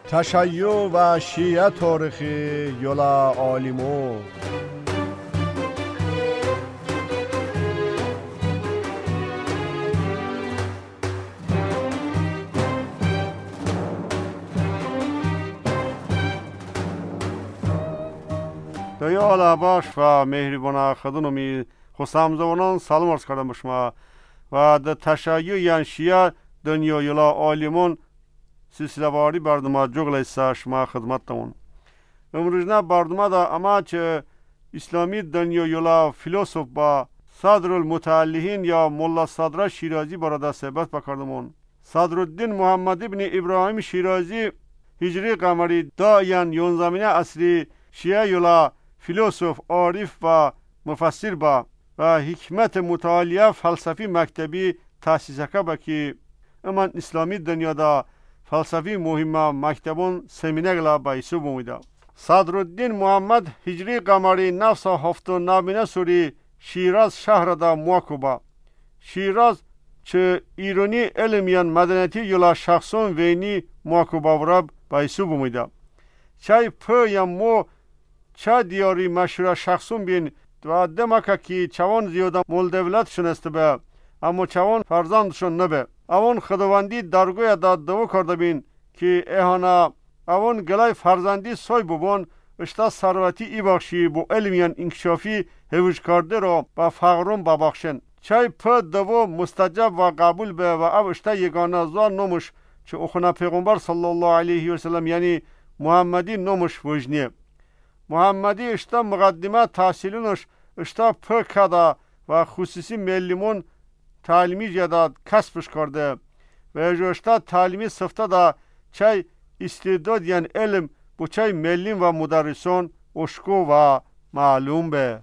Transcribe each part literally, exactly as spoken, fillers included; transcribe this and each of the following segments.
تشیع و شیعه تاریخی یولا عالمو دویال باش و مهربان خدمتی خسامزوانان سلام عرض کردم به شما و در تشیع یان شیعه دنیا یولا عالمون سلسله واری برنامه جغل است شما خدمتتون. امروز نه برنامه دا اما چه اسلامی دنیا یولا فیلسوف با صدر المتعلهین یا مولا صدر شیرازی برای صحبت بکردمون. صدرالدین محمد ابن ابراهیم شیرازی هجری قمری دا یان یونزمینه اصلی شیعه یولا فیلسوف عارف و مفسر با و حکمت مطالعه فلسفی مکتبی تأسیس کرد که اما اسلامی دنیا دا فلسفی مهم مکتبون سمینگلا با ایسو بومیده. صدرالدین محمد هجری قمری نفس هفت و نبینه سوری شیراز شهر دا موکوبا. شیراز چه ایرانی علمیان مدنیتی یولا شخصون وینی موکوبا وراب با ایسو بومیده. چای پا یا مو چه دیاری مشهور شخصون بین و دمکه که چوان زیاده مول دولت شنسته به اما چوان فرزندشون نبه. اون خداوندی درگوی داد دو کرده بین که ایهانا اون گلای فرزندی سوی ببون اشتا ثروتی ای بخشی بو علمیان انکشافی هوش کرده رو با فقرون ببخشن. چای پا دو مستجب و قبول به و او اشتا یگانه زوار نموش چه اخونا پیغمبر صلی الله علیه و سلم یعنی محمدی نموش وجنیه. محمدی اشتا مقدمه تحصیلونش اشتا پر کده و خصوصی ملیمون تعلیمی جداد کسبش کرده و اشتا تعلیمی صفته دا چای استعداد یعنی علم بو چای ملیم و مدرسون اشکو و معلوم به.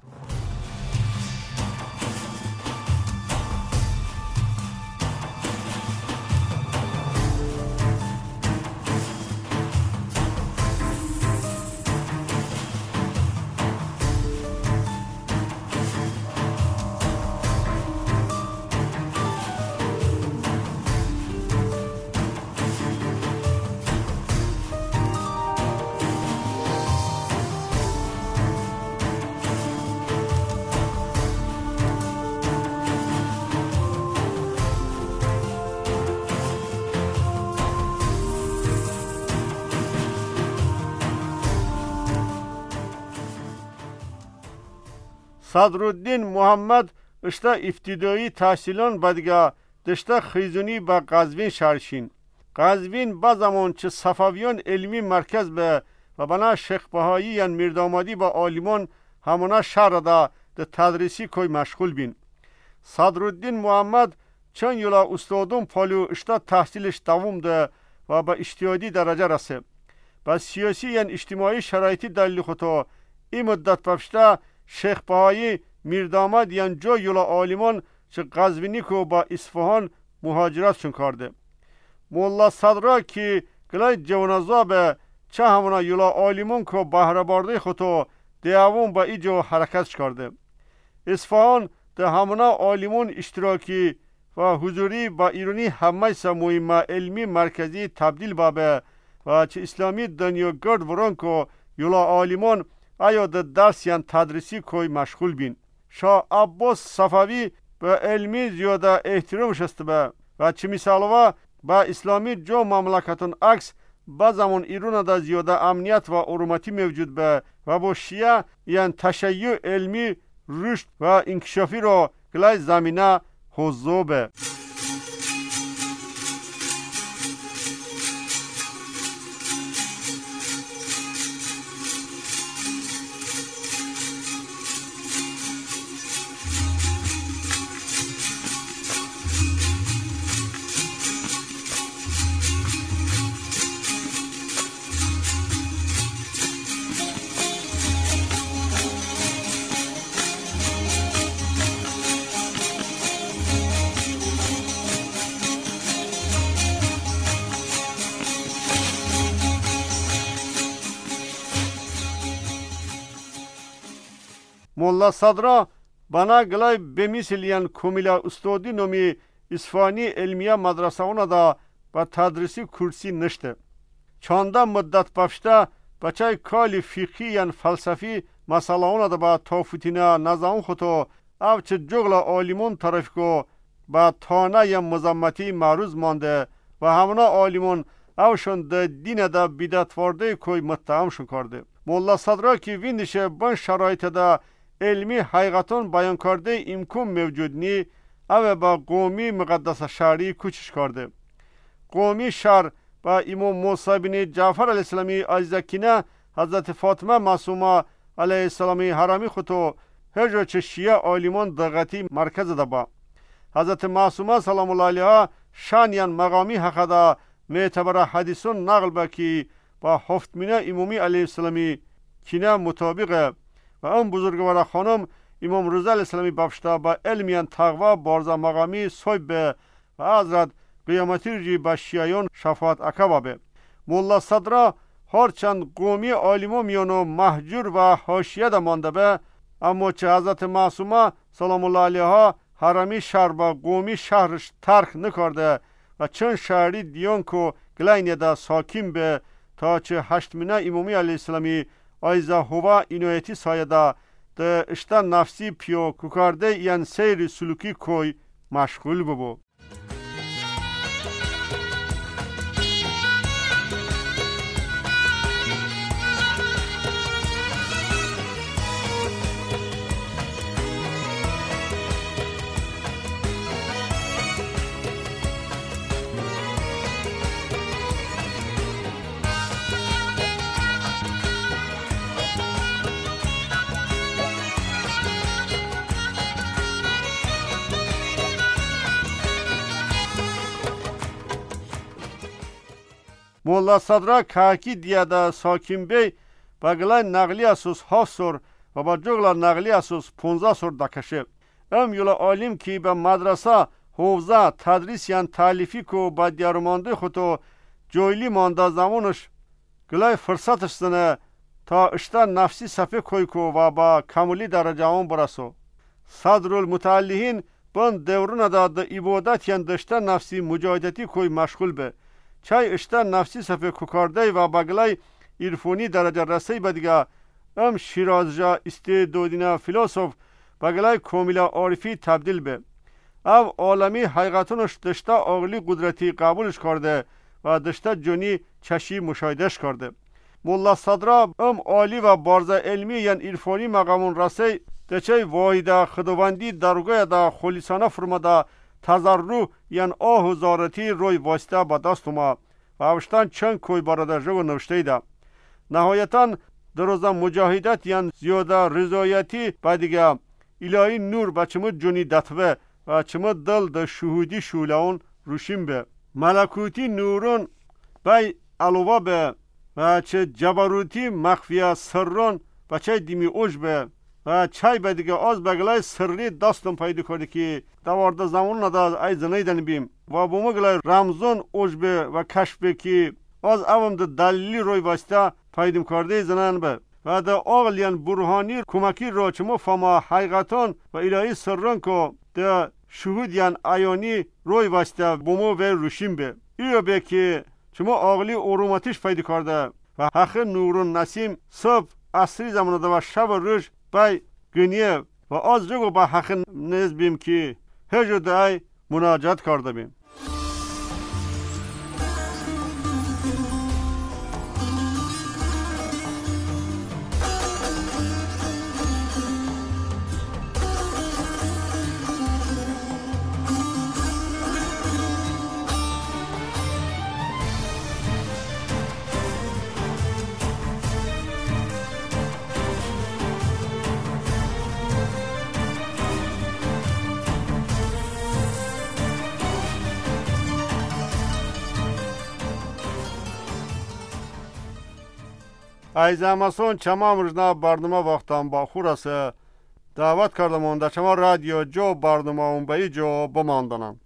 صدرالدین محمد اشتا ابتدایی تحصیلان بدگه دشتا خیزونی با قزوین شهرشین. قزوین با زمان چه صفویان علمی مرکز به و بنا شیخ بهایی یا میردامادی با عالمان همونا شهر دا ده تدریسی کوی مشغول بین. صدرالدین محمد چند یولا استادون پالو اشتا تحصیلش دوم ده و با اشتیادی درجه رسه. با سیاسی یا اجتماعی شرایطی دلیل خطا این مدت پفشته شیخ بهایی میرداماد یان جو یولا عالمان چه قزوینی کو با اصفهان مهاجرتشون کرده. مولا صدرا که گلای جوانازا به چه همونا یولا عالمان کو بهره برده خودو دیوون با ایجو حرکتش کرده. اصفهان ده همونا عالمان اشتراکی و حضوری با ایرانی همه سا مهم علمی مرکزی تبدیل بابه و چه اسلامی دنیا گرد وران کو یولا عالمان آیا در درس یا تدریسی کوی مشغول بین. شاه عباس صفوی به علمی زیاده احترامش است به و چه مثالوا با اسلامی جو مملکتون عکس با زمان ایران دا زیاده امنیت و حرمتی موجود به و با شیعه یا تشیع علمی رشد و انکشافی را گلای زمینه حضور به. مولا صدرا بنا گلای بمیسلیان کومیلا استادی نومی اسفانی علمیه مدرسه اونا دا با تدریسی کرسی نشته. چانده مدت بفشته بچه کالی فقهی یعنی فلسفی مسئله اون ده با تافوتینه نظام خودو او چه جغل آلیمون طرف کو با تانه یم مزمتی معروض مانده و همونا آلیمون اوشون ده دین ده بیدت وارده کوی متهمشون کرده. مولا صدرا که ویندشه بن شرایط ده علمی حقیقتون بیان کرده امکان موجود نی او با قومی مقدس شهری کوچش کرده. قومی شهر با امام موسی بن جعفر علیه السلامی عزیزکینه حضرت فاطمه معصومه علیه السلامی حرامی خودو هجو چه شیعه آلیمان دقتی مرکز ده با. حضرت معصومه سلام الله علیها شانیان مقامی حق ده معتبر حدیثون نقل با که با هفتمینه امامی علیه السلامی کینه مطابقه و اون بزرگوار خانم امام رضا علیه السلامی بفشته با علمیان تقوی بارزا مقامی صحب به و حضرت قیامتی رجی با شیعیان شفاعت اکبا به. مولا صدرا هرچند قومی عالمو میانو محجور و حاشیه ده مانده به اما چه حضرت معصومه سلام الله علیها حرامی شهر با قومی شهرش ترک نکرده و چند شهری دیان کو گلینه ده ساکیم به تا چه هشتمینه امامی علیه السلامی آیزا هوا اینویتی سایه ده ده اشتا نفسی پیو ککارده یعن سیر سلوکی کوی مشغول ببو. مولا صدرا کاکی دیاده ساکیم بی بگلای نقلی اسوس هفت سور و با جغلا نقلی اسوس پونزه سور دکشه. ام یولا عالم کی به مدرسه حوزه تدریس یان تالیفی کو با دیارمانده خودو جویلی مانده زمانش گلای فرصتش سنه تا اشتا نفسی صفحه کوی کو و با کمولی درجه اون برسو. صدرالمتعلهین بند دورون دا دا عبادت یان دشتا نفسی مجاهدتی کوی مشغول به. چای اشتا نفسی صفحه ککارده و بگلای ایرفونی درجه رسی بدگه ام شیرازجا استعدادینه فیلسوف بگلای کاملا عارفی تبدیل به. او عالمی حقیقتونش دشتا عقلی قدرتی قبولش کرده و دشتا جونی چشی مشاهدهش کرده. مولا صدرا ام عالی و بارزه علمی یعن ایرفونی مقامون رسی دچه واحده خداوندی درگاه دا خلیصانه فرمده تضرع یعن آه و زارتی روی واسطه با دست ما و اوشتان چند کوی براده جو نوشته ده. نهایتاً در روزا مجاهدت یعن زیاده رضایتی با دیگه الهی نور با چمو جونی دتوه و چمو دل ده شهودی شولون روشیم به. ملکوتی نورون بای علاوه به و چه جبروتی مخفیه سرون و چه دیمی اوش به و چای به دیگه آز بگلای سری دستم پیدا کرده که دوارده زمان ندا ای زنیدن بیم و بومو گلای رمزون اوش به و کشف به که آز اوم ده دلیلی روی واسطه پیدا کرده زنان به و ده آغلیان برهانی کمکی را چمو فما حقیقتان و الهی سرون که ده شهودیان ایانی روی واسطه بومو و روشیم به ایو به که چمو آغلی اروماتیش پیدا کرده و حق نورون نسیم صبح عصری زمان ده و شب و روز بای گنیه و از جگو با حق نیز بیم که هجو دعای مناجات کرده بیم. ایزامسون چما مجنا برنامه وقتان با خورسه دعوت کردم اون در چما رادیو جو برنامه اون بایی جو بماندنم.